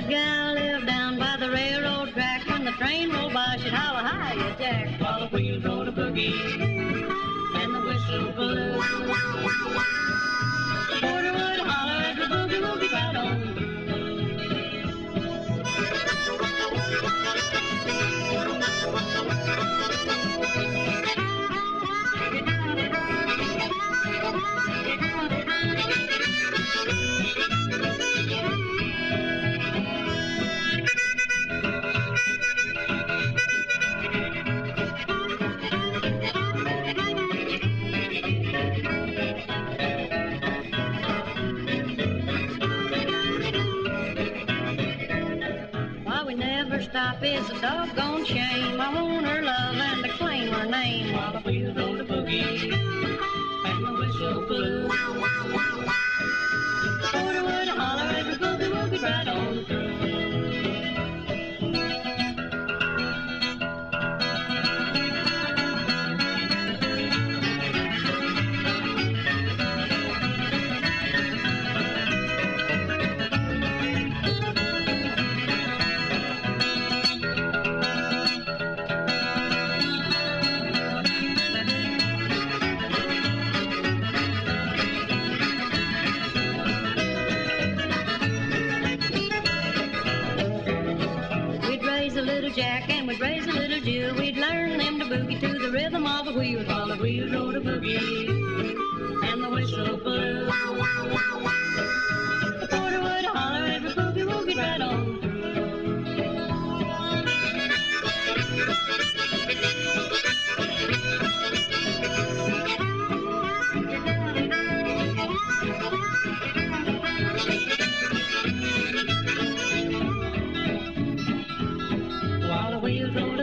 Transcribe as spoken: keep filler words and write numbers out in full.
eyed gal lived down by the railroad track. When the train rolled by, she'd holler, "Hiya, Jack," while the wheels rode a boogie and the whistle blew. The porter would holler as the boogie woogie right on through. Stop is a doggone shame. I want her love and to claim her name while the wheels rode a boogie and the whistle blew. The porter would holler as the boogie woogie right on through. Jack and we'd raise a little Jill. We'd learn them to boogie to the rhythm of the wheels while the wheels rode a boogie and the whistle blew. The porter would holler as the boogie woogie right on through. While the wheels roll